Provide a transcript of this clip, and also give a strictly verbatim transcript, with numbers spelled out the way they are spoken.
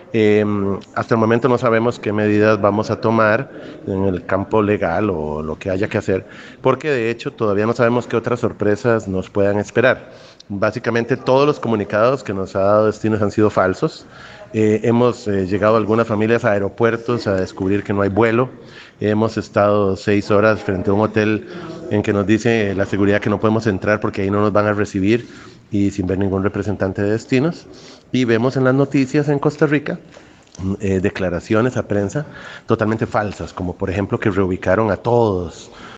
Eh, hasta el momento no sabemos qué medidas vamos a tomar en el campo legal o lo que haya que hacer, porque de hecho todavía no sabemos qué otras sorpresas nos puedan esperar. Básicamente todos los comunicados que nos ha dado Destinos han sido falsos. Eh, hemos eh, llegado algunas familias a aeropuertos a descubrir que no hay vuelo. Hemos estado seis horas frente a un hotel en que nos dice la seguridad que no podemos entrar porque ahí no nos van a recibir y sin ver ningún representante de Destinos. Y vemos en las noticias en Costa Rica eh, declaraciones a prensa totalmente falsas, como por ejemplo que reubicaron a todos